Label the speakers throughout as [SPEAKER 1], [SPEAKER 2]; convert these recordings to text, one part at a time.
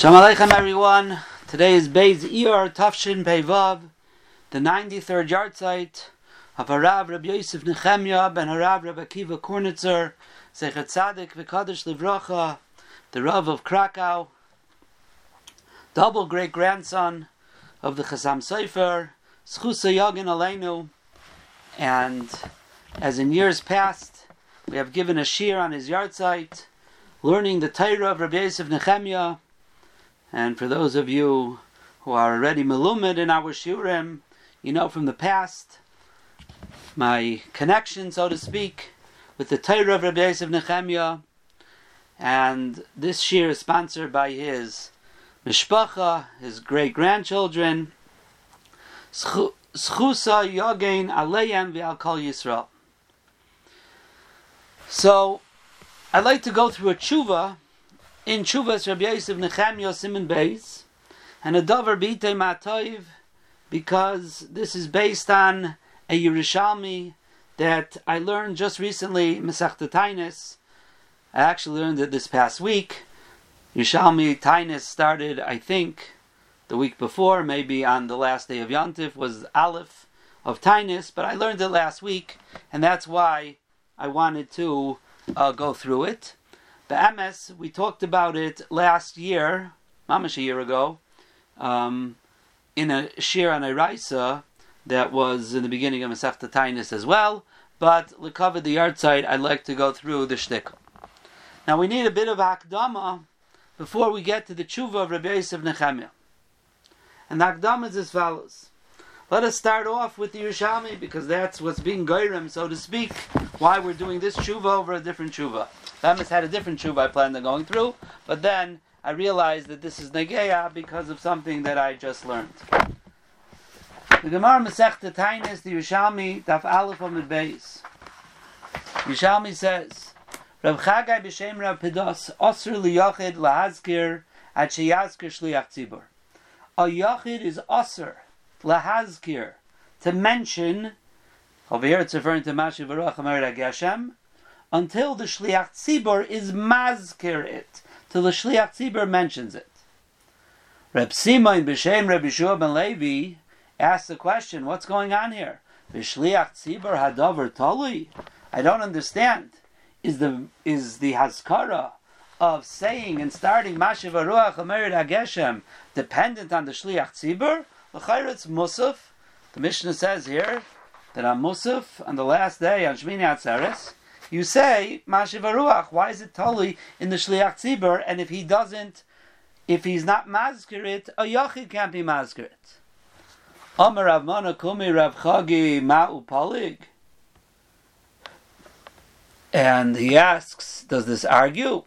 [SPEAKER 1] Shalom Aleichem everyone. Today is Beis Iyar Tafshin Peivav, the 93rd yard site of Harav Rabbi Yosef Nechemya ben Harav Rabbi Akiva Kornitzer, Zecher Tzadik V'Kadosh Livracha, the Rav of Krakow, double great-grandson of the Chasam Sofer, Zchusa Yagin Aleinu, and as in years past, we have given a shir on his yard site, learning the Torah of Rabbi Yosef Nechemya. And for those of you who are already melumed in our shiurim, you know from the past my connection, so to speak, with the Torah of Rabbi Yosef Nechemya. And this shir is sponsored by his mishpacha, his great-grandchildren, Zchusa Yogein Aleim V'Al Kol Yisrael. So, I'd like to go through a tshuva in Tshuvas Rabbi Yosef Nechemya Siman Beis, and a davar b'itei ma'toiv, because this is based on a Yerushalmi that I learned just recently, Masechta Taanis. I actually learned it this past week. Yerushalmi Taanis started, I think, the week before, maybe on the last day of Yontif, was Aleph of Taanis, but I learned it last week, and that's why I wanted to go through it. The MS, we talked about it last year, mamash a year ago, in a shir on Eraisa that was in the beginning of Masechta Taanis as well, but to cover the yard site, I'd like to go through the shtickle. Now we need a bit of akdama before we get to the tshuva of Rabbi Yosef Nechemya. And the akdama is as follows. Let us start off with the Yerushalmi, because that's what's being goyrem, so to speak, why we're doing this tshuva over a different tshuva. Lamas had a different tshuva I planned on going through, but then I realized that this is negeya because of something that I just learned. The Gemara Masechta Taanis, the Yerushalmi, Daf Aleph Amud Beis. Yerushalmi says, Rav Chagai b'shem Rav Pedos osur liyachid lahazkir ad sheyazkir shliach tzibur. A yachid is osur lahazkir, to mention, over here it's referring to Mashiv Baruch Amered Geshem, until the Shliach Tzibur is mazkir it, till the Shliach Tzibur mentions it. Reb Simon b'shem Reb Yeshua ben Levi asks the question, what's going on here? B'shliach Tzibur hadavar talui? I don't understand. Is the Hazkara of saying and starting Mashiv Baruch Amered Geshem dependent on the Shliach Tzibur? L'chayr it's Musaf. The Mishnah says here that on Musaf, on the last day, on Shmini Atzeres, you say Mashiv Ruach. Why is it totally in the Shliach Tzibur? And if he's not mazkir it, a yachid can't be mazkir it. Amar Rav Mana Kumi Rav Chagi Ma'u Palig. And he asks, does this argue?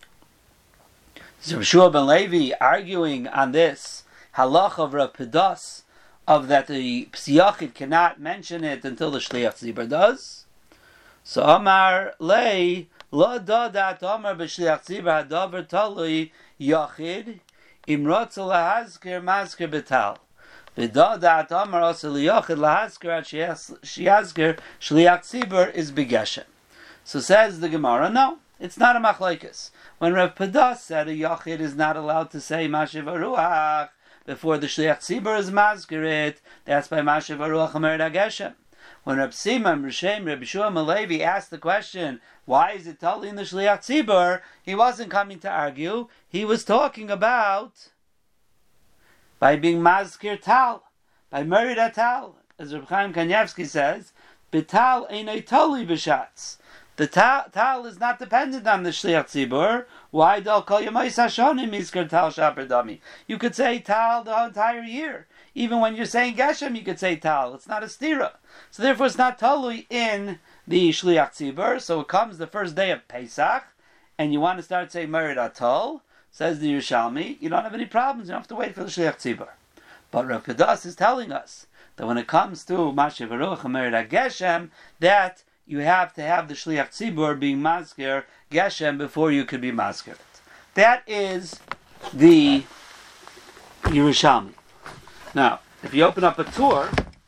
[SPEAKER 1] Is Rav Shua ben Levi arguing on this halach of Rav Pedas, of that the Psiyachid cannot mention it until the Shliach Tzibur does? So Amar Lei Lo Dodat Amar B'Shliach Tzibur Hadavar Talui Yachid Imrotz Lahazkir Mazkir Betal V'Dodat Amar Asa Liyachid Lahazkir At Sheyazkir Shliach Tzibur is Begeshem. So says the Gemara, no, it's not a machlokes. When Rav Pedas said a Yachid is not allowed to say Mashiv Ruach before the Shliach Tzibur is mazkir it, that's by Mashiv Ruach Amered Geshem. When Reb Simon B'shem Reb Yeshua ben Levi asked the question, why is it totally in the Shliach Tzibur? He wasn't coming to argue. He was talking about by being mazkir tal, by merid tal, as Reb Chaim Kanievsky says, betal einay totally b'shatz. The tal is not dependent on the Shliach Tzibur. Why do kol yomais hashonim izkar tal shaper dami? You could say tal the entire year. Even when you're saying Geshem, you could say tal. It's not a stira. So therefore it's not totally in the Shliach Tzibur. So it comes the first day of Pesach, and you want to start saying Merid Atol, says the Yerushalmi, you don't have any problems. You don't have to wait for the Shliach Tzibur. But Rav Pedas is telling us that when it comes to Mashiv Baruch Merid Geshem, that you have to have the Shliach Tzibur being Mazkir Geshem before you could be Mazkir. That is the Yerushalmi. Now, if you open up a tour,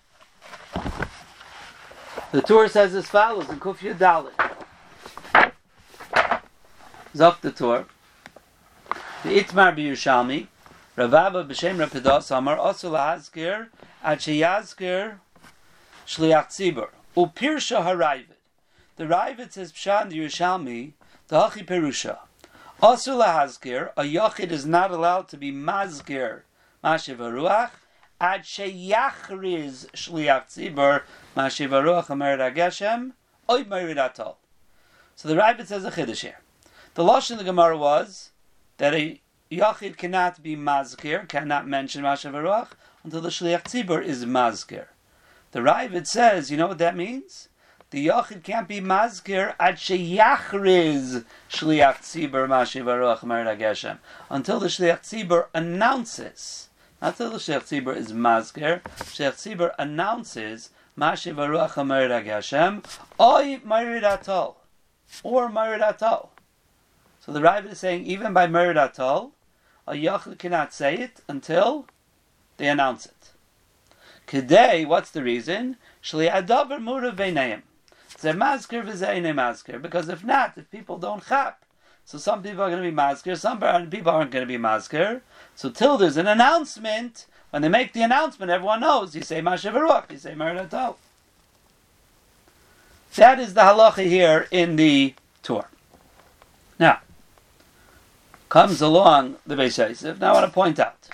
[SPEAKER 1] the tour says as follows in Kuf Yud Dalet. Zok the tour. The Itmar b'Yerushalmi, Ravava b'Shem Rav Pedas Amar also lahazkir ad sheyazkir shliach tzibur upirsha harayvet. The Ravid says Pshat in the Yerushalmi the Hachi Perusha. Also lahazkir, a yachid is not allowed to be mazkir mashiv haruach ad sheyachriz shliach tzibur mashiv haruach amer rageshem oy merid atol. So the Ravid says a chiddush here. The lashon in the Gemara was that a Yachid cannot be mazkir, cannot mention Mashav Haruach until the Shliach Tzibur is mazkir. The Ravid says, you know what that means? The Yachid can't be mazkir ad sheyachriz Shliach Tzibur Mashav Haruach Mered HaGeshem until the Shliach Tzibur announces, not until the Shliach Tzibur is mazkir, Shliach Tzibur announces Mashav Haruach Mered HaGeshem oy Mered Atol, or Mered Atol. So the Ravid is saying, even by Mered Atol, a Yachid cannot say it until they announce it. Kedei, what's the reason? Shli adavar murav beineim. Zeh mazker v'zeh einei mazker. Because if not, if people don't chap, so some people are going to be mazker, some people aren't going to be mazker. So till there's an announcement, when they make the announcement, everyone knows. You say Mashav Haruach, you say Mered Atol. That is the halacha here in the Torah. Now, comes along the Beis Yosef. Now I want to point out,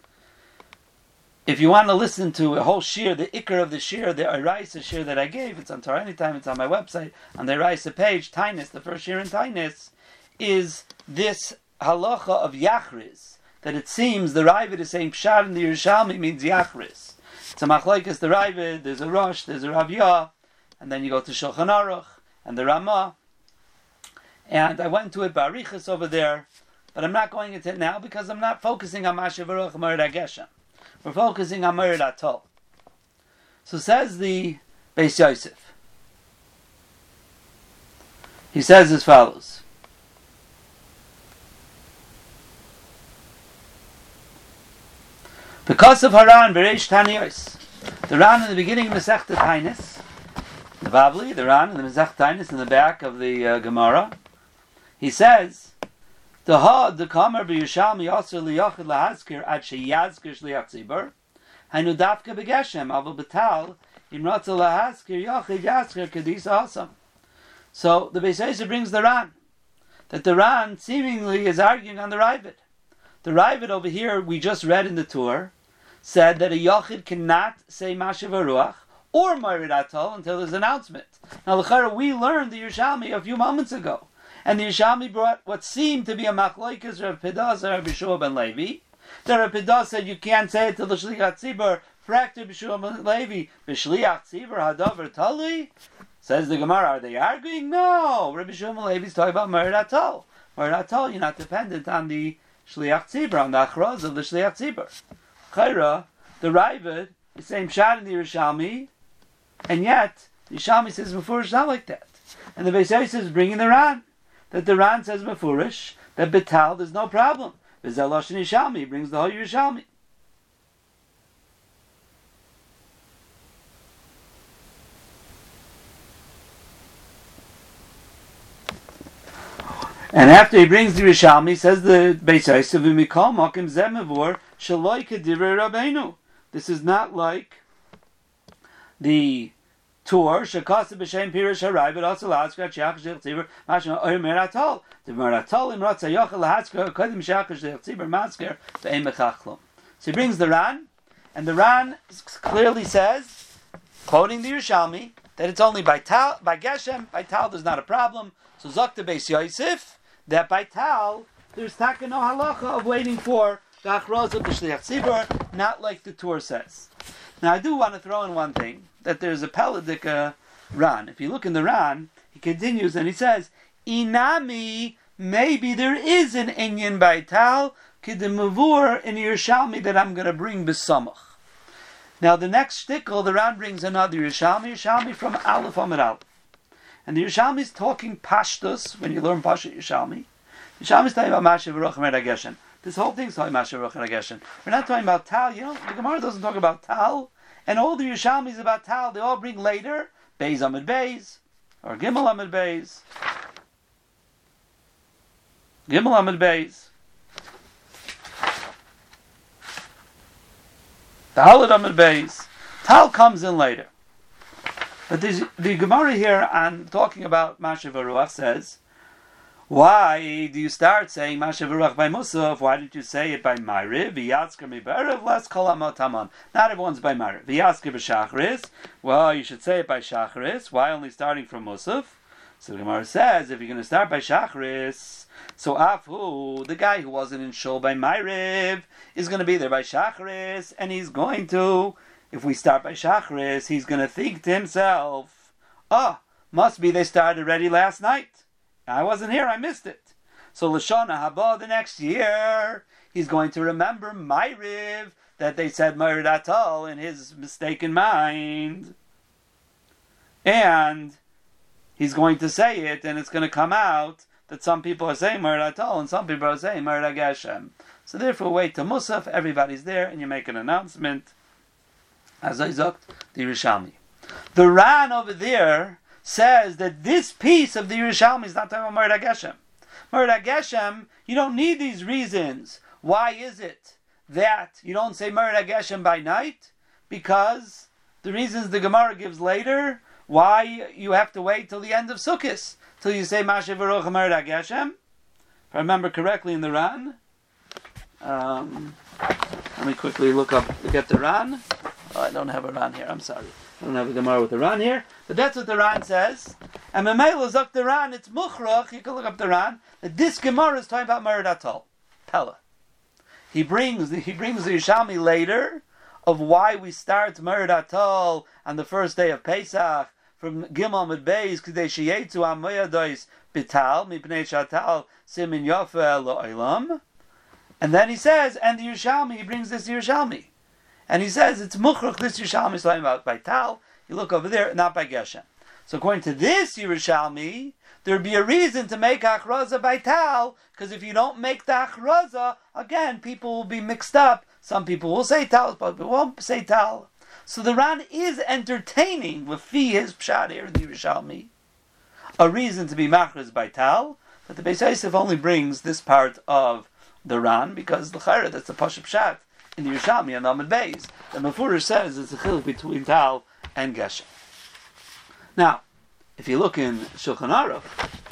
[SPEAKER 1] if you want to listen to a whole shir, the ikar of the shir, the Araisa shir that I gave, it's on Torah Anytime, it's on my website, on the Araisa page, Tainus, the first shir in Tainus, is this halacha of Yachriz, that it seems the Ravid is saying Pshat in the Yerushalmi means Yachriz. It's a machlokes, the Ravid, there's a Rosh, there's a Rav Yah, and then you go to Shulchan Aruch, and the Ramah, and I went to it Barichas over there, but I'm not going into it now because I'm not focusing on Mashav Haruach Mered HaGeshem. We're focusing on Mered Atol. So says the Beis Yosef. He says as follows. Because of Haran Bereish Taniyos, the Ran in the beginning of Masechta Tainus, the Bavli, the Ran in the Masechta Tainus in the back of the Gemara, he says, the Kamer b'Yerushalmi also liyachid lahazkir ad sheyazkir shliach tzibur hainu dafka b'geshem aval betal im ratza lahazkir yachid yazkir kedisa hasam. So the Beis Yosef brings the Ran, that the Ran seemingly is arguing on the Ravid. The Ravid over here we just read in the Torah said that a yachid cannot say Mashav Haruach or Mered Atol until there's an announcement. Now l'chara we learned the Yerushalmi a few moments ago. And the Yerushalmi brought what seemed to be a machlokes Rav Pedas and Rav Yeshua ben Levi. The Rav Pedas said you can't say it till the Shliach Tzibur. Fractor Yeshua ben Levi, B'Shliach Tzibur Hadavar Tali. Says the Gemara, are they arguing? No. Rav Yeshua ben Levi is talking about Mered Atol. Mered Atol, you're not dependent on the Shliach Tzibur, on the achraz of the Shliach Tzibur. Chayra, the Ravid is saying Pshat in the Yerushalmi, and yet the Yerushalmi says before it's not like that. And the Beis Yosef is bringing the Ran, that the Ran says mefurish that betal there's no problem. V'zeh lashon Yerushalmi brings the whole Yerushalmi. And after he brings the Yerushalmi, says the Beis Yosef, "V'mikol makim zeh mevur shaloi kedivrei Rabbeinu." This is not like the Tur shekasa b'shem pirish haray, but also lahaskar sheach shlich tzibur mashma oy Mered Atol. The Mered Atol im ratza yochel lahaskar kodim sheach shlich tzibur masker ve'em bechachlum. So he brings the Ran, and the Ran clearly says, quoting the Yerushalmi, that it's only by Tal, by Geshem, by Tal there's not a problem. So Zok the Beis Yosef, that by Tal there's taka no halacha of waiting for the achroz of the shliach tzibur, not like the Tur says. Now I do want to throw in one thing, that there's a Peladik Ran. If you look in the Ran, he continues and he says, Inami, maybe there is an Inyan by Tal, Kidimavur in Yerushalmi that I'm going to bring B'samach. Now the next shtickle, the Ran brings another Yerushalmi from Aleph Amid Aleph. And the Yerushalmi is talking Pashtus, when you learn Pasha Yerushalmi. Yerushalmi is talking about Mashav Haruach Mered HaGeshem. This whole thing is talking about Mashav Haruach Mered HaGeshem. We're not talking about Tal. You know, the Gemara doesn't talk about Tal. And all the Yerushalmis about Tal, they all bring later, Beis Amid Beis, or Gimel Amid Beis. Gimel Amid Beis. The Haladam base. Tal comes in later. But the Gemara here on talking about Mashiv Ruach says, why do you start saying Mashiv Ruach by Musaf? Why didn't you say it by Ma'ariv? V'yatzker mi'berev, let's call Taman. Not everyone's by Ma'ariv. V'yatzker b'shachris. Well, you should say it by Shachris. Why only starting from Musaf? So the Gemara says, if you're going to start by Shachris, so Afu, the guy who wasn't in Shul by Ma'ariv, is going to be there by Shachris, and he's going to, if we start by Shachris, he's going to think to himself, must be they started already last night. I wasn't here, I missed it. So Lashana Haba, the next year, he's going to remember Ma'ariv, that they said Ma'ariv Atal in his mistaken mind. And he's going to say it, and it's going to come out that some people are saying Ma'ariv Atal, and some people are saying Ma'ariv Geshem. So therefore, wait till Musaf, everybody's there, and you make an announcement. As I zogt, the Yerushalmi. The Ran over there says that this piece of the Yerushalmi is not talking about Ma'ariv Geshem. Ma'ariv Geshem, you don't need these reasons. Why is it that you don't say Ma'ariv Geshem by night? Because the reasons the Gemara gives later, why you have to wait till the end of Sukkot, till you say Mashiv Ruach Ma'ariv Geshem. If I remember correctly in the Ran, let me quickly look at the Ran. Oh, I don't have a Ran here, I'm sorry. I don't have a Gemara with the Ran here. But that's what the Ran says. And Memela Zok the Ran, it's Mukhrach, you can look up the Ran, that this Gemara is talking about Ma'ariv Atal. Pella. He brings the Yerushalmi later of why we start Ma'ariv Atal on the first day of Pesach from Gimel Mid Beis K'dei Sheyetzu Amoyados Bital Mipnei Shatal Simin Yofa Lo'olam. And then he says, and the Yerushalmi, he brings this Yerushalmi. And he says, it's Mukhrach, this Yerushalmi is talking about by Tal. You look over there, not by Geshem. So according to this Yerushalmi, there would be a reason to make Achraza by Tal, because if you don't make the Achraza, again, people will be mixed up. Some people will say Tal, but they won't say Tal. So the Ran is entertaining, with his Pshat here in the Yerushalmi, a reason to be Machraz by Tal, but the Beis Yosef only brings this part of the Ran, because the Chayra, that's the Pashup Pshat in the Yerushalmi and Amud Beis. The Mefurish says it's a chiluk between Tal and Geshem. Now, if you look in Shulchan Aruch,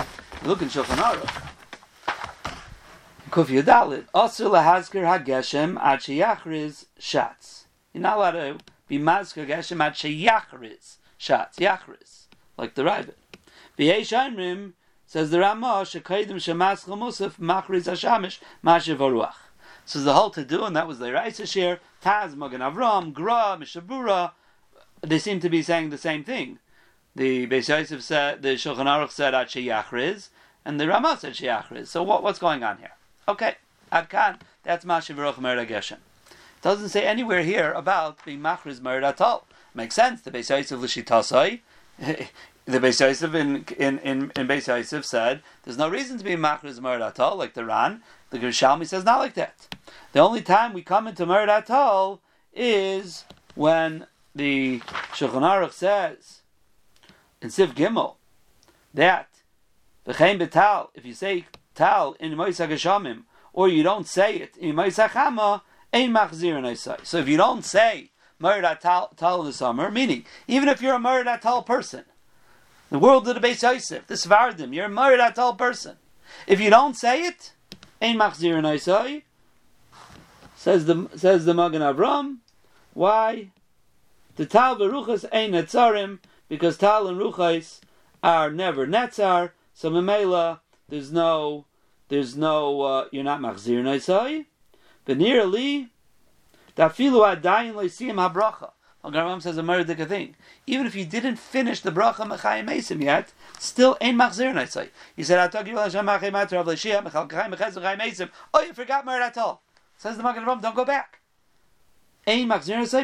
[SPEAKER 1] Kuf Yudalid, Asur lahazkir hageshem ad sheyachriz shatz. You're not allowed to be mazkir Geshem ad sheyachriz shatz, yachriz, like the Rabbit. V'yesh Amrim, says the Ramah, shekaydim shemaschel musaf machriz hashamish mashiv haruach. So the whole to do, and that was the Raisa share, Taz, Magen Avram, Gra, Mishabura, they seem to be saying the same thing. The Beis Yosef said, the Shulchan Aruch said Ad Sheyachriz, and the Ramah said Sheyachriz. So what's going on here? Okay, Ad Kan, that's Mashiv Ruach Ma'ariv Geshem. It doesn't say anywhere here about being Machriz Ma'ariv Atal. Makes sense. The Beis Yosef L'Shitasai, the Beis Yosef in Beis Yosef said, there's no reason to be Machriz Ma'ariv Atal, like the Ran. The Yerushalmi says not like that. The only time we come into Ma'ariv Atal is when the Shulchan Aruch says in Siv Gimel that v'chein betal, if you say tal in Moisei Geshamim or you don't say it in Moisei Chama, ein machzir neisai. So if you don't say Ma'ariv Atal in the summer, meaning even if you're a Ma'ariv Atal person, the world of the Beis Yosef, the Svardim, you're a Ma'ariv Atal person. If you don't say it, ein machzir neisai. Says the Magen Avram, why? The Tal v'Ruchas ein netzarim, because Tal and Ruchas are never netzar. So Memela, there's no, you're not machzir neisai. V'nir li, dafilu adayin leisiyim habracha. Magen Avram says a murder thing. Even if you didn't finish the bracha mechayim mesim yet, still ein machzir neisai. You said atagi v'lashem machayim matar avleishiyah mechal kachayim mechayim mechayim mesim. Oh, you forgot Ma'ariv Atal. Says the Magen Avram, don't go back. There's no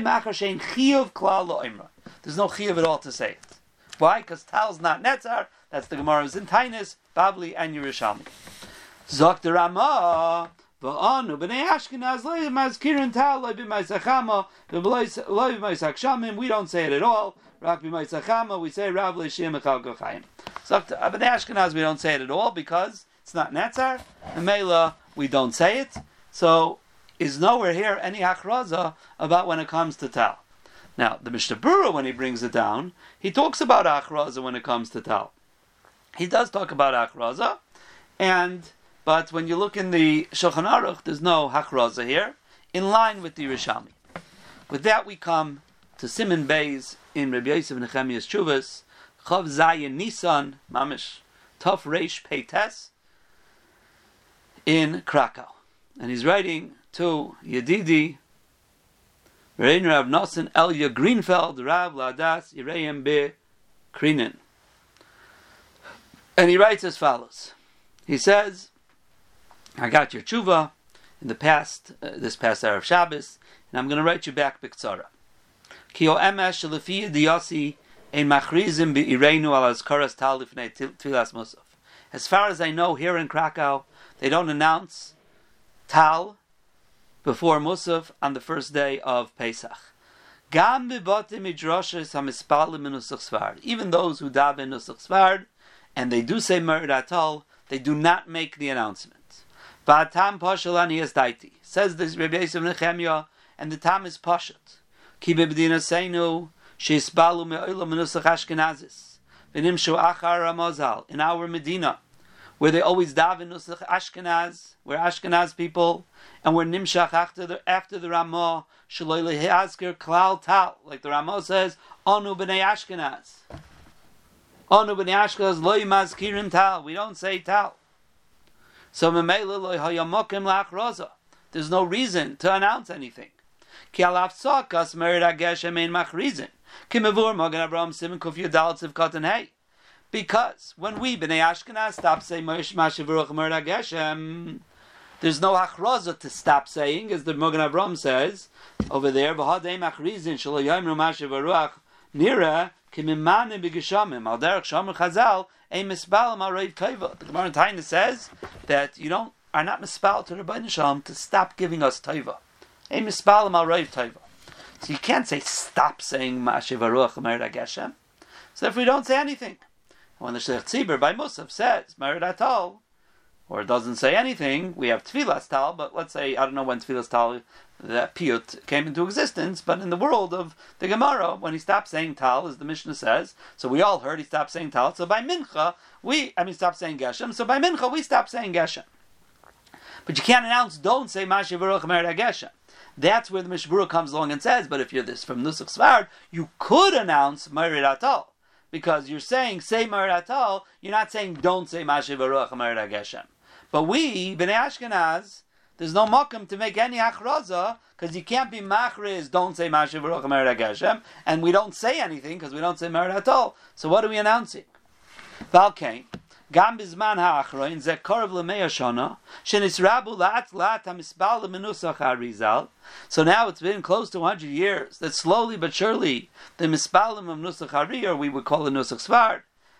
[SPEAKER 1] chiyuv at all to say it. Why? Because Tal's not Netzar. That's the Gemara's in Tainis, Babli, and Yerushalmi. Zok the Ramah, v'anu b'nei Ashkenaz loy mazkirin Tal loy b'maisachama loy b'maisachshamim. We don't say it at all. Rak b'maisachama. We say Rav leishim echal gochayim. Zok the b'nei Ashkenaz. We don't say it at all because it's not Netzar. And Mela, we don't say it. So is nowhere here any hachraza about when it comes to tal. Now, the Mishnah Berurah, when he brings it down, he talks about hachraza when it comes to tal. He does talk about hachraza, but when you look in the Shulchan Aruch, there's no hachraza here, in line with the Yerushalmi. With that, we come to Siman Beis in Rabbi Yosef Nechemiah's Tshuvas, Chav Zayin Nisan, Mamish, Tov Reish Peites, in Krakow. And he's writing to Yedidi, Rein Rav Nosson Elia Greenfeld, Rav Ladas, Yireim Be Krinen. And he writes as follows. He says, I got your tshuva in the past, this past Erev Shabbos, and I'm going to write you back Biktsara. Ki o emesh shelefi diyasi ein machrizim be'ireinu al azkaras tal lifnei tfilas musaf. As far as I know, here in Krakow, they don't announce tal before Musaf on the first day of Pesach. Gam b'botim midrashes hamispalim in Nusach Sfard. Even those who daven in Nusach Sfard, and they do say Merid Atal, they do not make the announcement. V'atam pashal ani daiti. Says this Rabbi Yosef Nechemiah, and the tam is pashat. Ki bebedina seinu sheisbalu me'olam Nusach Ashkenazis v'nimshu achar Ramazal. In our Medina, where they always daven Nusach Ashkenaz, we're Ashkenaz people, and we're nimshach after the Ramah, shaloi lehiazker klal tal, like the Ramah says, Anu b'nei Ashkenaz. Anu b'nei Ashkenaz lo yimazkirim tal. We don't say tal. So memela lo hayamokim la'achroza. There's no reason to announce anything. Ki alaf sakas merid hageshem ein machrizin. Ki mevur Magen Avraham Siman Kuf Yudal Tziv Katan Hey. Because when we b'nei Ashkenaz stop saying Mashiv Ruach Merid hageshem, there's no hachraza to stop saying, as the Magen Avraham says over there. V'hadei machrizin shelo yomru Mashiv Ruach nira kimimanim b'geshamim al derech shomer Chazal ein mispalim al reiv tova. The Gemara in Taina says that you are not mispal to Rabbeinu Shalom to stop giving us tova. Ein mispalim al reiv tova. So you can't say stop saying Mashiv Ruach Merid hageshem. So if we don't say anything, when the Shlich Tzibur by Musaf says Merid Atal, or it doesn't say anything, we have Tfilas Tal, but let's say, I don't know when Tfilas Tal, that piyut came into existence, but in the world of the Gemara, when he stopped saying Tal, as the Mishnah says, so we all heard he stopped saying Tal, so by Mincha, stopped saying Geshem, so by Mincha we stopped saying Geshem. But you can't announce, don't say Mashiv Ruach Merid hageshem. That's where the Mishnah Berurah comes along and says, but if you're this from Nusach Sfard, you could announce Merid Atal. Because you're saying, say Merid Atal, you're not saying, don't say Mashiv Ruach Merid hageshem. But we, B'nai Ashkenaz, there's no makom to make any hachraza, because you can't be machriz, don't say Mashiv Ruach Merid hageshem, and we don't say anything, because we don't say Merid Atal. So what are we announcing? Valkein, Gam bizman ha'achroin, ze korov l'mei hashana, shenisrabu la'at ha'misbal l'menusach ha'arizal. So now it's been close to 100 years, that slowly but surely, the mispalim of Nusach Hari, or we would call it Nusach Sfard,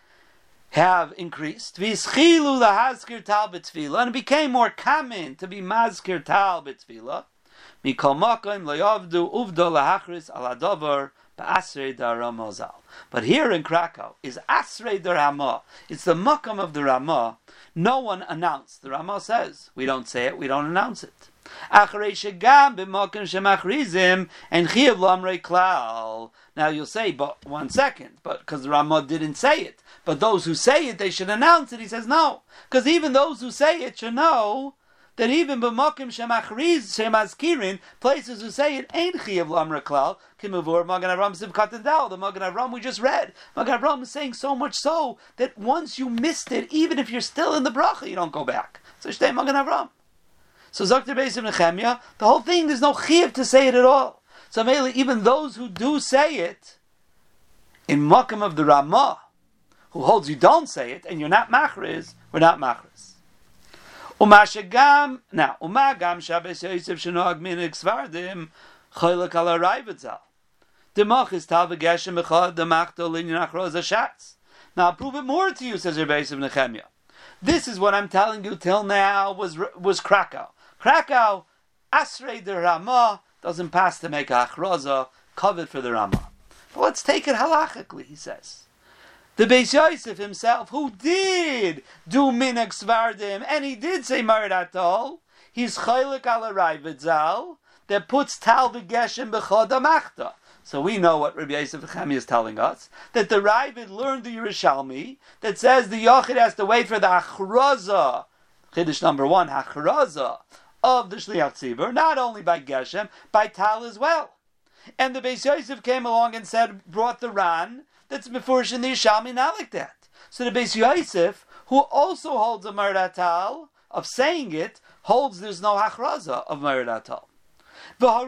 [SPEAKER 1] have increased. V'ischilu lahazkir tal b'tfila, and it became more common to be mazkir tal b'tfila. Mikol makom loyavdu uvdo lahachris al hadavar ba'asrei dar Ramazal. But here in Krakow is asrei dar Ramah. It's the makom of the Ramah. No one announced. The Ramah says, we don't say it, we don't announce it. Achrei shegam b'makom shemachrizim and chiyav l'amrei klal. Now you'll say, but 1 second, but because the Ramah didn't say it. But those who say it, they should announce it. He says no, because even those who say it should know that even b'makom shemazkirin, places who say it ain't chiyav l'amrei klal. Kimavur Magen Avraham Sivkat Dal. The Magen Avraham we just read. Magen Avraham is saying so much so that once you missed it, even if you're still in the bracha, you don't go back. So shtei Magen Avraham. So Zakter Beis of Nechemiah, the whole thing, there's no chiyav to say it at all. So mainly, even those who do say it, in makom of the Ramah, who holds you don't say it, and you're not machriz, we're not machriz. Umashagam, now, umagam Shabbos Yosef Shenoag Minik Svardim, Choylek ala Raivatzal. Demach is tal v'geshem echad demachto linyan achroz hashatz. Now I'll prove it more to you, says Rabbi Yosef Nechemiah. This is what I'm telling you till now was Krakow. Krakow, Asrei the Ramah, doesn't pass to make a achroza, covered for the Ramah. But let's take it halachically, he says. The Beis Yosef himself, who did do Minhag Svardim, and he did say Merid Atal, he's chaylik ala Ravid Zal that puts tal v'geshem b'chod amachta. So we know what Rabbi Yosef Chemi is telling us, that the Ravid learned the Yerushalmi that says the Yochid has to wait for the achraza, Chiddush number 1, achraza of the Shliach Tzibur, not only by Geshem, by tal as well. And the Beis Yosef came along and brought the Ran that's Mefurish in the Yerushalmi, not like that. So the Beis Yosef, who also holds a Mered Tal of saying it, holds there's no achraza of Mered Tal. Now,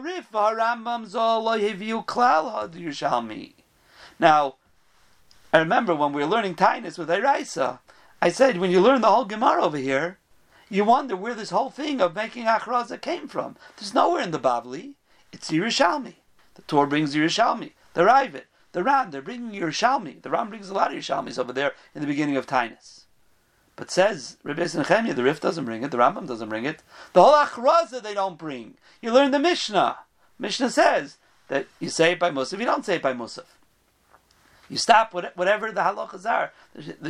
[SPEAKER 1] I remember when we were learning Tainus with Eiraisa, I said, when you learn the whole Gemara over here, you wonder where this whole thing of making achraza came from. There's nowhere in the Bavli. It's Yerushalmi. The Torah brings Yerushalmi. The Ravid, the Ran, they're bringing Yerushalmi. The Ran brings a lot of Yerushalmis over there in the beginning of Tainus. But says Rabbi Nechemia, the Rif doesn't bring it, the Rambam doesn't bring it. The whole achraza they don't bring. You learn the Mishnah. Mishnah says that you say it by Musaf, you don't say it by Musaf. You stop whatever the halachas are. The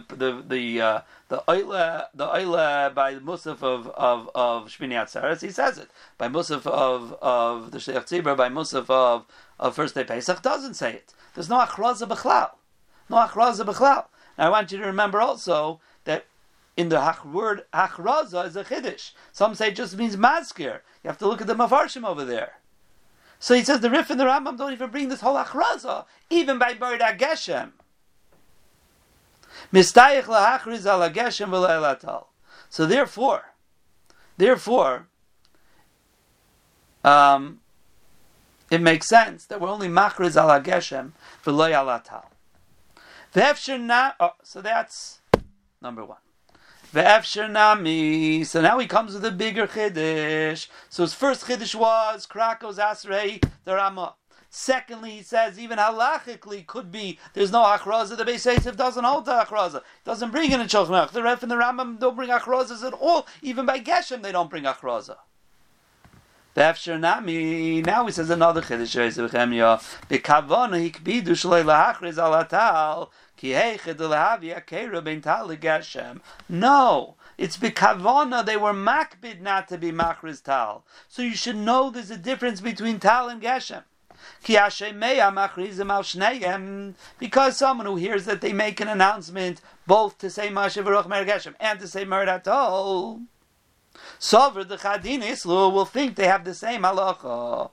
[SPEAKER 1] oila by the Musaf of Shmini Atzeres, he says it. By Musaf of the Shliach Tzibur, by Musaf of First Day Pesach, doesn't say it. There's no achraza b'chlal. No achraza b'chlal. Now I want you to remember also that in the word hachraza is a chiddush. Some say it just means mazkir. You have to look at the mafarshim over there. So he says the Rif and the Rambam don't even bring this whole hachraza, even by Mered HaGeshem. Mistayich lahachriz al HaGeshem v'le'el atal. So therefore, it makes sense that we're only machriz al HaGeshem v'le'el atal. So that's number 1. So now he comes with a bigger chiddush. So his first chiddush was Krakos Asrei the Ramah. Secondly, he says even halachically could be there's no achraza. The Beis Yosef doesn't hold the achraza. Doesn't bring in a Shulchan Aruch. The Ref and the Rambam don't bring achrazas at all. Even by Geshem they don't bring achraza. Now he says another chiddush. B'kavana hikbidu shlei lahachriz al atal. No, it's b'kavana they were makbid not to be machriz tal. So you should know there's a difference between tal and geshem. Because someone who hears that they make an announcement both to say Mashiach Baruch Mer Geshem and to say Mered Atol, Sover the Chadin Islu will think they have the same halacha.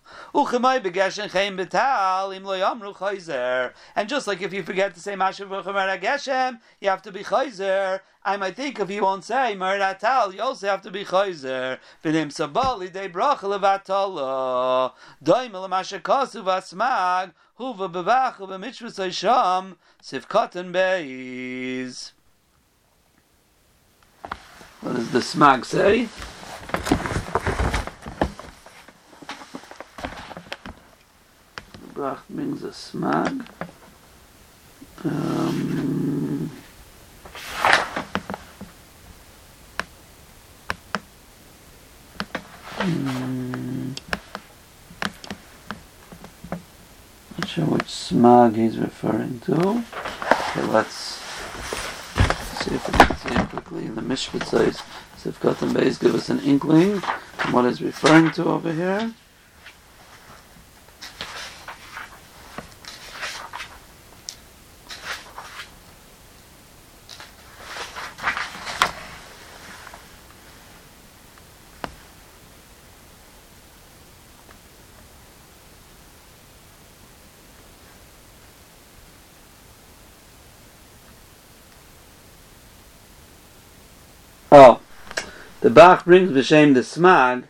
[SPEAKER 1] And just like if you forget to say Mashiach Baruch Mer Geshem, you have to be chayzer. I might think if you won't say Mered Atal, you also have to be chayzer. V'nim sabali de bracha levatala. Doim lemashakasu vasmag huva bevach b'mitzvus Hasham sivkatan beis. What does the smag say? The brach brings a smag. Not sure which smag he's referring to. Okay, let's see if we can see it quickly. In the Mishpat says, Sivkat and Beis give us an inkling of what he's referring to over here. Oh, the Bach brings b'shem the smag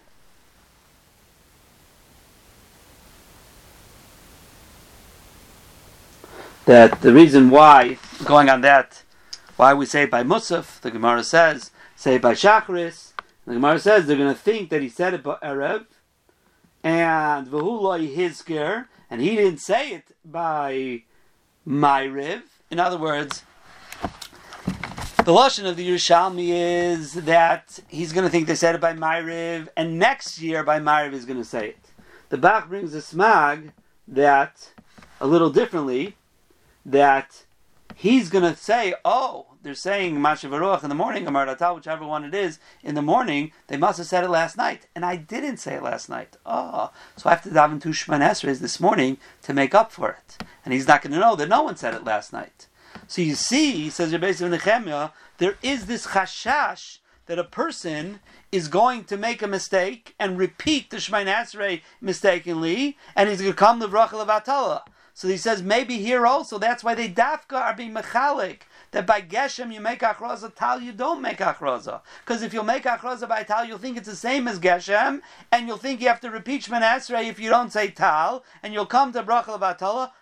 [SPEAKER 1] that the reason why, going on that, why we say it by Musaf, the Gemara says, say it by Shachris, the Gemara says they're going to think that he said it by Erev, and V'huloi Hizker, and he didn't say it by Ma'ariv. In other words, the lashon of the Yerushalmi is that he's going to think they said it by Ma'ariv, and next year by Ma'ariv he's going to say it. The Bach brings a smag that, a little differently, that he's going to say, oh, they're saying Mashiv Aruach in the morning, Amar Tal, whichever one it is, in the morning, they must have said it last night. And I didn't say it last night. So I have to daven two Shemona Esrei this morning to make up for it. And he's not going to know that no one said it last night. So you see, says Rabbi Yosef Nechemia, there is this chashash that a person is going to make a mistake and repeat the Shemona Esrei mistakenly, and he's going to come to Brachah Levatala. So he says maybe here also, that's why they dafka are being mechalik, that by Geshem you make achraza, Tal you don't make achraza. Because if you'll make achraza by Tal, you'll think it's the same as Geshem, and you'll think you have to repeat Shemona Esrei if you don't say Tal, and you'll come to Brachah Levatala,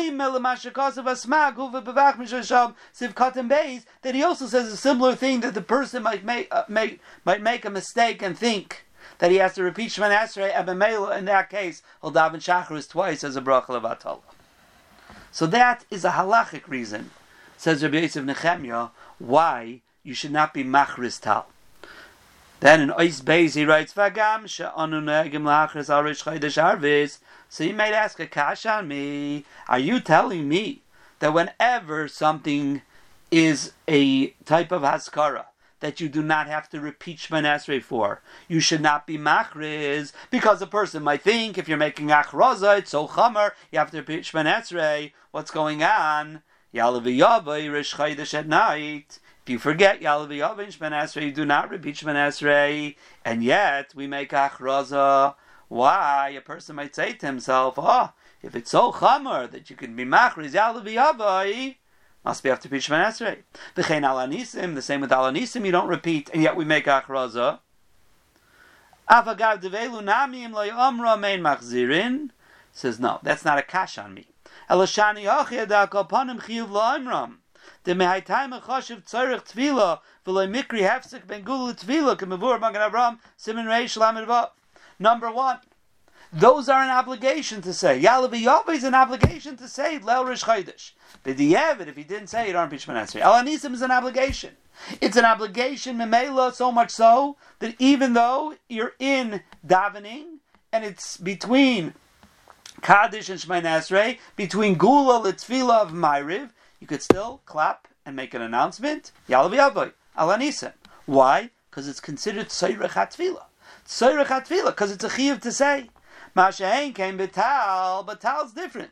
[SPEAKER 1] that he also says a similar thing, that the person might make a mistake and think that he has to repeat Shemona Esrei, and in that case, he'll daven Shacharis twice as a Brachah Levatala. So that is a halachic reason, says Rabbi Yosef Nechemia, why you should not be machris Tal. Then in Ois Beis he writes, Vagam she'anu negim lachris al Rish Chodesh Arvis. So you might ask a kash on me, are you telling me that whenever something is a type of haskara that you do not have to repeat Shemona Esrei for, you should not be machriz, because a person might think if you're making achraza, it's so chamer, you have to repeat Shemona Esrei. What's going on? Ya'aleh v'yavai Rish Chodesh at night. If you forget Ya'aleh v'yavai and Shemona Esrei, you do not repeat Shemona Esrei, and yet we make achraza. Why? A person might say to himself, if it's so chamer that you can be machriz Ya'aleh v'yavai, must be after Shemona Esrei. V'chein al anisim, the same with al anisim, you don't repeat, and yet we make achraza. Avagav develu namim lo yomra mein machzirin. Says no, that's not a kash on me. Elashani hachiyad kalpanim chiyuv lo imram. The mehaytayim chashiv tzarich tefila v'lo mikri hefsek ben gulu tefila k'mevur Magen Avraham Siman Reish Lamed Vav. Number one, those are an obligation to say. Ya'aleh v'yavai is an obligation to say Leil Rish Chodesh. B'di'evet, if he didn't say it, you don't repeat Shemona Esrei. Al anisim is an obligation. It's an obligation, memela, so much so that even though you're in davening and it's between Kaddish and Shemona Esrei, between Gula and Tefillah of Ma'ariv, you could still clap and make an announcement. Ya'aleh v'yavai, al anisim. Why? Because it's considered Tzoyrech HaTefillah. Tzoyrech HaTefillah, because it's a chiyuv to say. Mashahen came betal, but tal's different.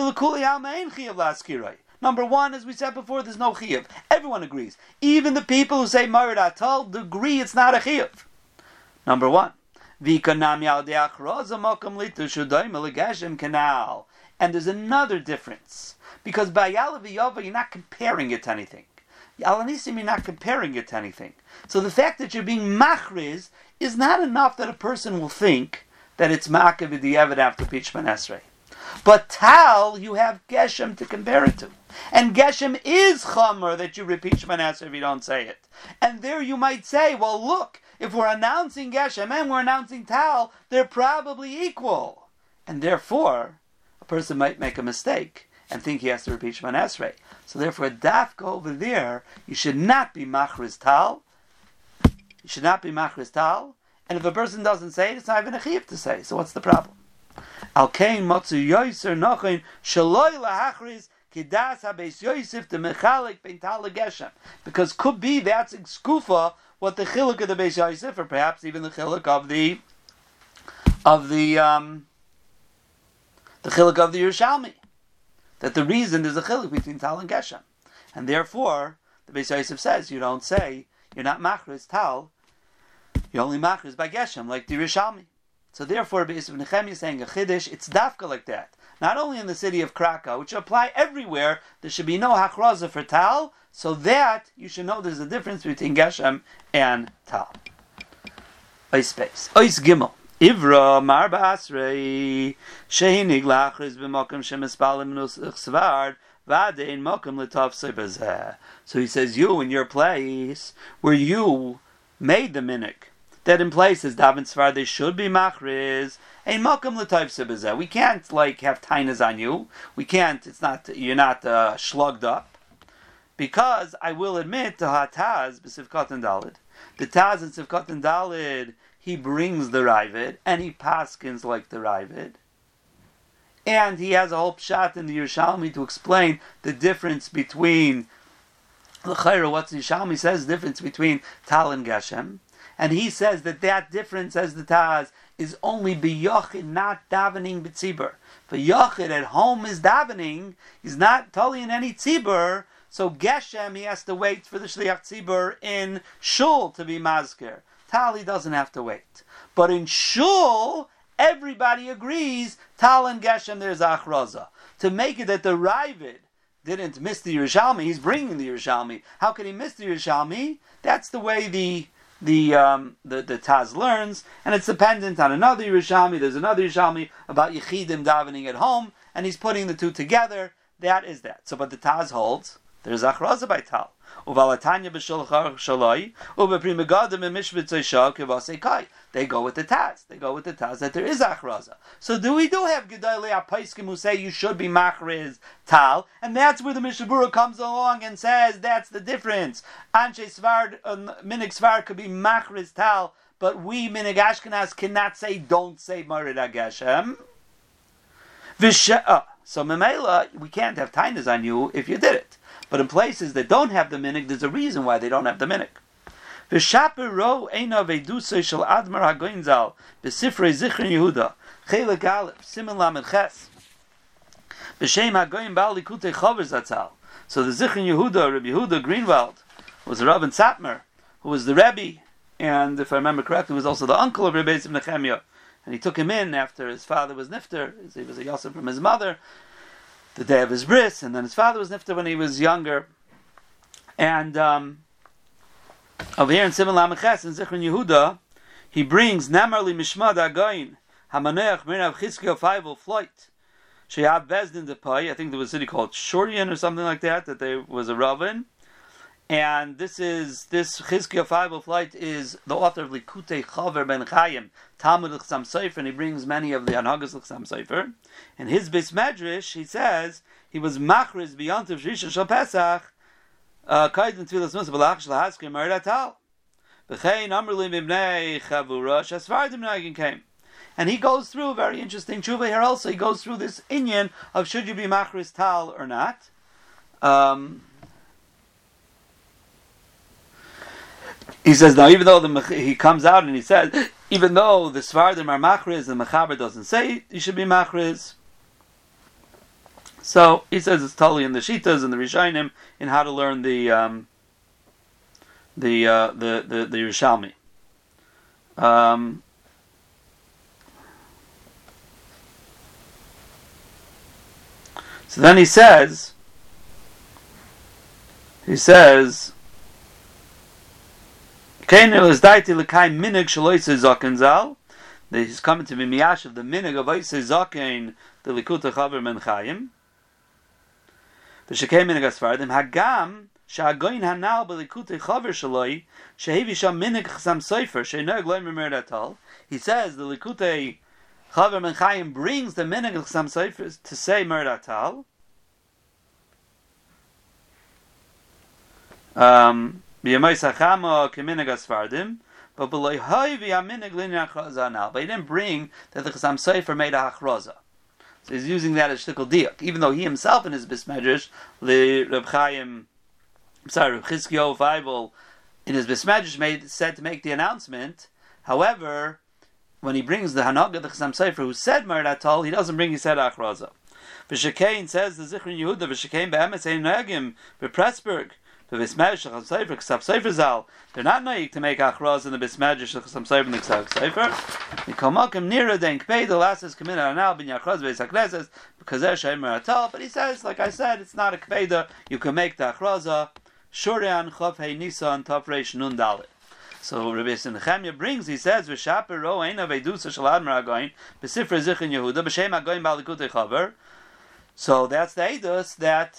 [SPEAKER 1] Number one, as we said before, there's no chiyuv. Everyone agrees. Even the people who say Marid Atal agree it's not a chiyuv. Number one. And there's another difference. Because by Ya'aleh v'yavai, you're not comparing it to anything. Al anisim, you're not comparing it to anything. So the fact that you're being machriz is not enough that a person will think that it's ma'akev v'di'evet after Shemona Esrei. But Tal, you have Geshem to compare it to. And Geshem is Chamer that you repeat Shemona Esrei if you don't say it. And there you might say, well look, if we're announcing Geshem and we're announcing Tal, they're probably equal. And therefore, a person might make a mistake and think he has to repeat Shemona Esrei. So therefore, dafka over there, you should not be machriz Tal. You should not be machriz Tal. And if a person doesn't say it, it's not even a chiyuv to say. So what's the problem? Al kain matzu yoser nochain shaloi lahachriz kidas habeis Yosef the mechalik ben Tal legeshem. Because could be that's skufa what the chiluk of the Beis Yosef, or perhaps even the chiluk of the chiluk of the Yerushalmi. That the reason there's a chiluk between Tal and Geshem. And therefore, the Beis Yosef says, you don't say, you're not machriz Tal, you're only machriz by Geshem, like the Yerushalmi. So therefore, Beis Yosef Nechemia is saying a chiddush, it's dafka like that. Not only in the city of Krakow, which apply everywhere, there should be no hachraza for Tal, so that you should know there's a difference between Geshem and Tal. Ois space. Ois Gimel. Ivra marba asrei shehinig lachriz b'mokum shemispalim nusach svard v'adein mokum l'tov sebazeh. So he says, you in your place where you made the minik, that in places daven svard they should be machriz ein mokum l'tov sebazeh. We can't have tainas on you. We can't. It's not. You're not slugged up. Because I will admit to Hataz b'Sivkot and Dalid, the Taz and Sivkot and Dalid, he brings the Ravid, and he paskins like the Ravid. And he has a whole pshat in the Yerushalmi to explain the difference between L'chayra, what the Yerushalmi says, the difference between Tal and Geshem, and he says that difference, as the Taz, is only b'yochid, not davening b'tzibur. For yochid at home is davening, he's not totally in any tzibur, so Geshem, he has to wait for the Shliach Tzibur in Shul to be mazker. Tal, he doesn't have to wait. But in Shul, everybody agrees, Tal and Geshem, there's Achraza. To make it that the Ravid didn't miss the Yerushalmi, he's bringing the Yerushalmi. How can he miss the Yerushalmi? That's the way the Taz learns, and it's dependent on another Yerushalmi. There's another Yerushalmi about Yechidim davening at home, and he's putting the two together. That is that. So, but the Taz holds there's Achraza by Tal. Uvalatanya b'shulchar shaloi ubeprimigadim emishvitzay shak kivasei. They go with the Taz. They go with the Taz that there is Achraza. So we do have Gedolei HaPoskim who say you should be machriz Tal, and that's where the Mishabura comes along and says that's the difference. Anshe Svard, Minig Svard could be machriz Tal, but we Minig Ashkenaz cannot say don't say Marid HaGeshem. So Memela, we can't have tainas on you if you did it. But in places that don't have the minig, there's a reason why they don't have the minig. V'shaper ro eina ve'dusay shel Admar HaGoyin Zal b'sifrei Zichron Yehuda Chelik Aleph Siman Lamed Ches b'shem HaGoyin Baal Likutei Chaver Zatzal. So the Zichron Yehuda, Rabbi Yehuda Greenwald, was a Rav in Satmar, who was the Rebbe, and if I remember correctly, was also the uncle of Rebbe Yosef Nechemia. And he took him in after his father was nifter. He was a Yosef from his mother, the day of his bris, and then his father was nifter when he was younger. And over here in Siman Lamed Ches, in Zichron Yehuda, he brings Namarli Mishmad Agayin Hamaneach Mirav Chizkiyahu Feivel Floit Sheyab Bezdin Depai. I think there was a city called Shorian or something like that there was a Ravin. And this Chizkiyahu Feivel Floit is the author of Likutei Chaver Ben Chaim Talmud L'Chsam Sofer, and he brings many of the Anhagas L'Chsam Sofer. In his Beis Medrash, he says he was machriz beyond of Rishon Shal Pesach, kaidin tefillas Musa b'lach shel haskir Marid HaTal. B'chein amrli mibnei chavura shasfardim nagin came. And he goes through a very interesting tshuva here also. He goes through this inyan of should you be machriz Tal or not. He says now, even though he comes out and he says, even though the Svardim are machriz, the Mechaber doesn't say you should be machriz. So he says it's totally in the Shitas and the Rishonim in how to learn the Yerushalmi. So then he says. He's coming to be miyash of the minig of Oisei Zaken, the Likutei Chaver Ben Chaim. V'shekei minig asfardim hagam she'agoyin hanal b'Likutei Chaver shaloi shehevi sham minig chasam sofer she'noeg loy Marid HaTal. He says the Likutei Chaver Ben Chaim brings the minig chasam sofer to say Marid HaTal. B'yamoi sachama k'minig asfardim, but below hoy v'yaminig l'nei achraza now. But he didn't bring that the Chasam Sofer made a achraza. So he's using that as shtickle diak, even though he himself in his Beis Medrash, Reb Chizkiyahu Feivel, in his Beis Medrash said to make the announcement. However, when he brings the Hanaga, the Chasam Sofer, who said Marid HaTal, he doesn't bring, he said achraza. V'shekein says the Zichron Yehuda, v'shekein be'emes ein noegim v'Pressburg. They're not noyik to make achraz in the Beis Medrash Chasam Sofer and the Ksav Sofer. Nikomakim nira den kpei the last is committed anal bin yachraz beis hakneses because there's Marid HaTal. But he says, like I said, it's not a kpeida. You can make the achraza Shurian Chav Hei Nisan Tav Reish Nun Dalet. So Rabbi Yosef Nechemia brings. He says v'shaper ro eina veidusa shel Admar HaGoyin b'sifrei Zichron Yehuda b'shem HaGoyin Baal Likutei Chaver. So that's the edus that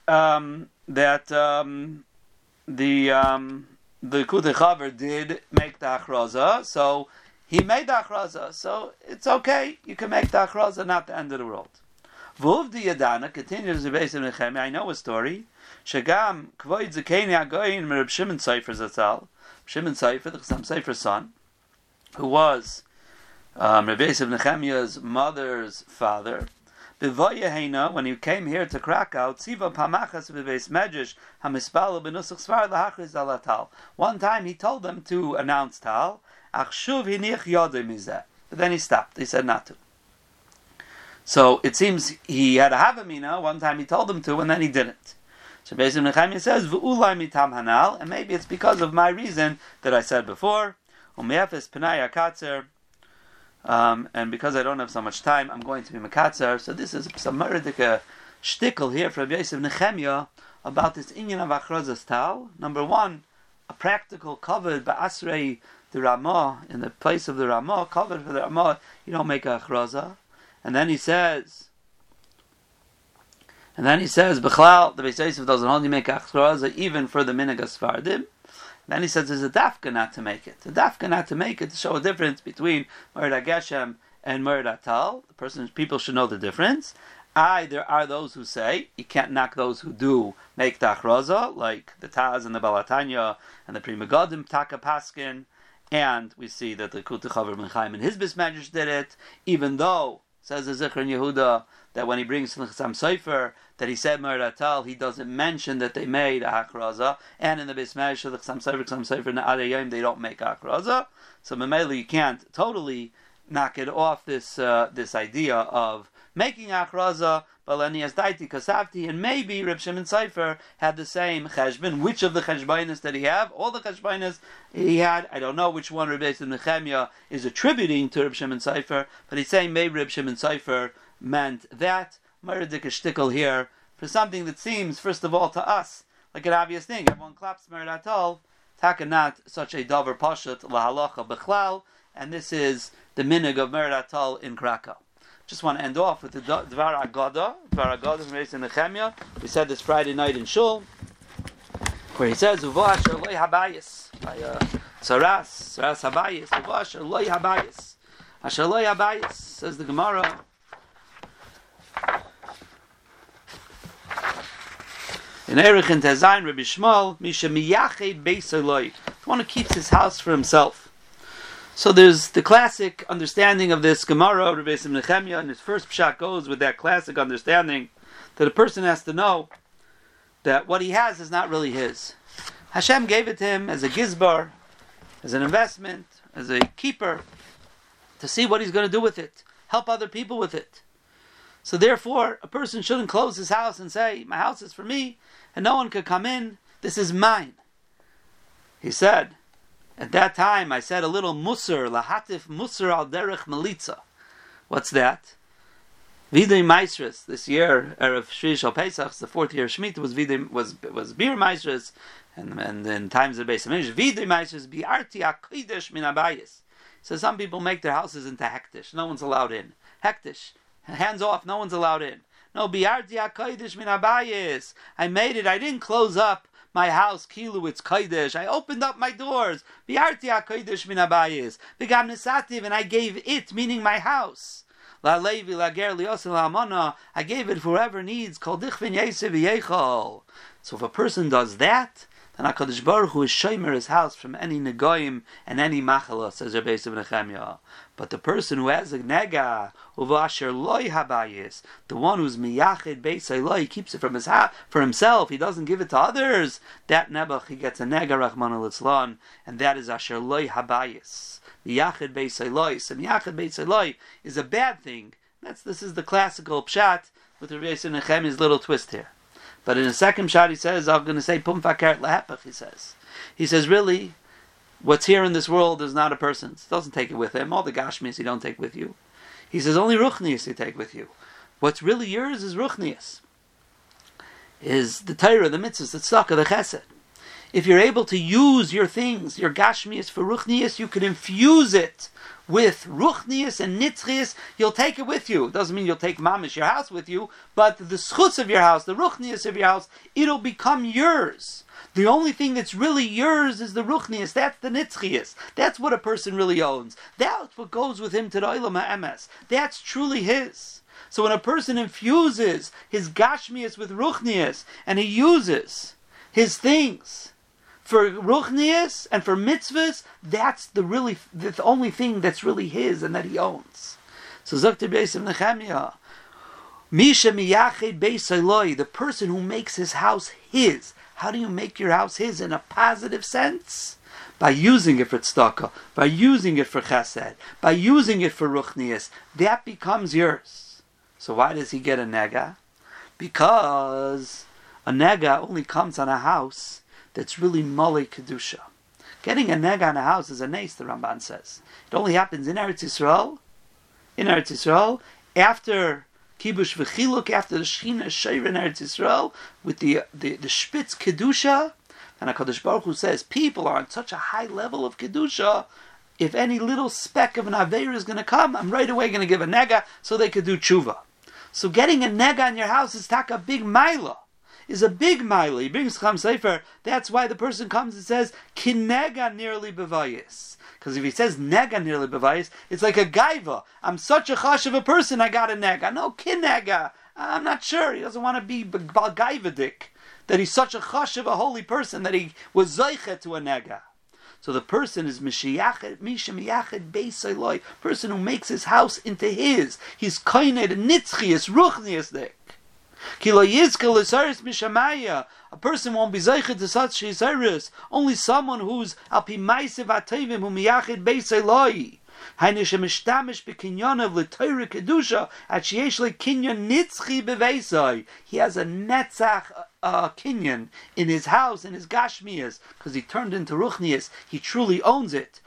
[SPEAKER 1] the Likutei Chaver did make the achraza, so he made the achraza, so it's okay. You can make the achraza, not the end of the world. V'uv di Yadana continues the base of Nechemia. I know a story. Shagam kvoid zekeni hagoyin Reb Shimon Sofer Zatzal, Shimon Sofer, the Chasam Sofer's son, who was Reb Yosef Nechemia's mother's father. when he came here to Krakow, Tziva Pamachas v'Beis Medrash hamispala b'nusach Sfar lahachriz ala Tal. One time he told them to announce Tal, ach shuv hinich yodei mizeh. But then he stopped. He said not to. So it seems he had a havamina. One time he told them to, and then he didn't. So basically, Nechemia says, "V'ulai mitam hanal," and maybe it's because of my reason that I said before. U'me'efes penaya katzer. And because I don't have so much time, I'm going to be Mekatzer. So this is some Meredika shtickle here from Yosef Nechemia about this inyan of Achrozas Tal. Number one, a practical covered ba'asrei the Ramah, in the place of the Ramah, covered for the Ramah, you don't make a Achroza. And then he says, B'chlal, the Beis Yosef doesn't only make a Achroza even for the Minhag Sfardim. Then he says there's a dafka not to make it. A dafka not to make it to show a difference between Mered Geshem and Mered Tal. People should know the difference. There are those who say you can't knock those who do make the achroza, like the Taz and the Balatanya and the Pri Megadim Taka Paskin, and we see that the Kutei Chaver Ben Chaim and his Bismadrash did it, even though, says the Zichron Yehuda, that when he brings the Chassam Sofer, that he said Mered Tal, he doesn't mention that they made a Achraza, and in the Bismadrash of the Chassam Sofer, and the Adei Yom, they don't make a Achraza. So Mamela, you can't totally knock it off this idea of making Achraza, but Lenias Daiti Kasavti, and maybe Reb Shimon Sofer had the same Cheshbon. Which of the Cheshbonis did he have? All the Cheshbonis he had. I don't know which one Reb Yosef Nechemia is attributing to Reb Shimon Sofer, but he's saying maybe Reb Shimon Sofer meant that. Meredik shtickle here for something that seems, first of all, to us like an obvious thing. Everyone claps Mered Atal, taka not such a davar pashut lahalacha bechlal, and this is the minhag of Mered Atal in Krakow. Just want to end off with the Dvar Agada from Yosef Nechemia. We said this Friday night in Shul, where he says, Uvo asher loy habayis, by Saras habayis, Uvo asher loy habayis. Asher loy habayis, says the Gemara. In Erech and Tezayin, Rabbi Shmuel, Misha miyached beis Eloi, the one who keeps his house for himself. So there's the classic understanding of this Gemara, Rabbi Yosef Nechemia, and his first pshat goes with that classic understanding that a person has to know that what he has is not really his. Hashem gave it to him as a gizbar, as an investment, as a keeper, to see what he's going to do with it, help other people with it. So therefore, a person shouldn't close his house and say, my house is for me, and no one could come in, this is mine. He said, at that time, I said a little musar, lahatif musar al derech melitza. What's that? Videi Maisres, this year, Erev Shri Shal Pesach, the fourth year of Shemitah, was Bir Maisres, and in times of Beis Hamidrash, Videi Maisres, bi'arti ha'kodesh min habayis. So some people make their houses into hektish, no one's allowed in. Hektish. Hands off, no one's allowed in. No, bi'arti ha'kodesh min habayis. I made it, I didn't close up my house, kilu, it's kodesh. I opened up my doors. Bi'arti ha'kodesh min habayis. B'gam nesativ, and I gave it, meaning my house. La levi, la ger, liosel, la amona. I gave it for whoever needs. Kol dichvin yesev yechol. So if a person does that, then HaKadosh Baruch Hu is shomer his house from any negoim and any machala, says Rabbi Yosef Nechemia. But the person who has a nega, uvasher loy habayis, the one who's miyached beis Eloi, he keeps it from his for himself, he doesn't give it to others, that nebuch, he gets a nega rachman al-itzlan, and that is asher loy habayis. Miyached beis Eloi. So miyached beis Eloi is a bad thing. This is the classical pshat with Rabbi Yosef Nechemia's little twist here. But in the second pshat he says, I'm going to say pum fakert lahepach, he says really, what's here in this world is not a person's. Doesn't take it with him. All the gashmis you don't take with you. He says only ruchnius you take with you. What's really yours is ruchnius. Is the Torah, the mitzvahs, the tzedakah, the chesed. If you're able to use your things, your gashmius for ruchnius, you can infuse it with ruchnius and nitzchius. You'll take it with you. It doesn't mean you'll take mamish, your house, with you, but the schutz of your house, the ruchnius of your house, it'll become yours. The only thing that's really yours is the ruchnius. That's the nitzchius. That's what a person really owns. That's what goes with him to the olam ha'emes. That's truly his. So when a person infuses his gashmius with ruchnius and he uses his things for ruchnius and for mitzvahs, that's the only thing that's really his and that he owns. So Zokter Beis Nechemia, Misha miyached beis Eloi, the person who makes his house his. How do you make your house his in a positive sense? By using it for tzedakah, by using it for chesed, by using it for ruchnias. That becomes yours. So why does he get a nega? Because a nega only comes on a house that's really mali kedusha. Getting a nega on a house is a nes, the Ramban says. It only happens in Eretz Yisrael. In Eretz Yisrael, after Kibush v'chiluk, after the Shechina Sheira in Eretz Yisrael, with the Spitz Kedusha, and HaKadosh Baruch Hu says, people are on such a high level of Kedusha, if any little speck of an Aveira is going to come, I'm right away going to give a nega so they could do tshuva. So getting a nega in your house is a big maila. Is a big maila. He brings Cham Sefer, that's why the person comes and says, ki nega nearly bevayis. Because if he says nega nearly bevayis, it's like a gaiva. I'm such a chash of a person, I got a nega. No, ki nega. I'm not sure. He doesn't want to be balgaivadik. That he's such a chash of a holy person that he was zeicha to a nega. So the person is Misha Miyached Beis Eloi, person who makes his house into his. He's koined nitzchias, ruchnias dik. Ki lo yizkel l'saris mishamaya. A person won't be zeichet to such shisaris. Only someone who's al pi ma'asev atayvim hu miyached beis Eloi. Hainu shemishtamish b'kinyonav l'toyre kedusha at sheyesh le'kinyon nitzchi beveisai. He has a netzach kinyon in his house, in his gashmias, because he turned into ruchnias. He truly owns it.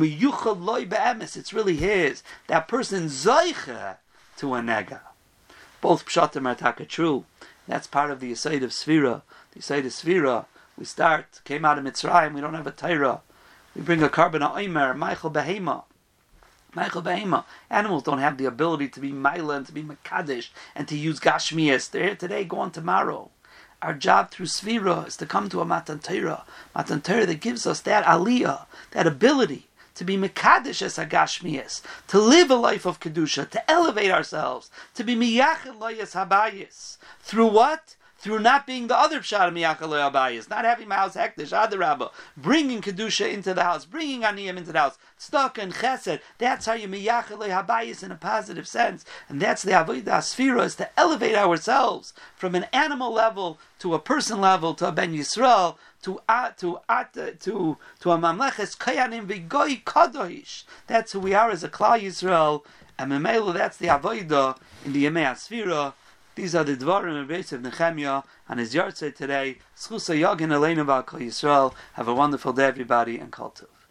[SPEAKER 1] It's really his. That person zeicha to a nega. Both pshatim are taka true. That's part of the Yesod of Sfira. The Yesod of Sfira, we came out of Mitzrayim, we don't have a Torah. We bring a carbon oimer, Michael Behema. Michael Behema. Animals don't have the ability to be Maila and to be Makadish and to use Gashmias. They're here today, gone tomorrow. Our job through Sfira is to come to a Matan Torah. Matan Torah that gives us that aliyah, that ability to be Mekadesh as Agashmias, to live a life of Kedusha, to elevate ourselves, to be Miyachel Loyas Habayis. Through what? Through not being the other Pshat of Miyachel Loyas Habayis, not having my house hektish, Adarabba, bringing Kedusha into the house, bringing Aniyim into the house, Tzedakah and Chesed. That's how you Miyachel Loyas Habayis in a positive sense. And that's the Avodah Sfira, is to elevate ourselves from an animal level to a person level, to a Ben Yisrael, to a mamleches kayanim v'goy kadosh. That's who we are as a Klal Yisrael, and Memelo, that's the avodah in the Yemei Asfira. These are the dvarim of Beis of Nehemiah on his yahrzeit today. Zchus hayagin aleinu v'al Klal Yisrael. Have a wonderful day, everybody, and Kol Tov.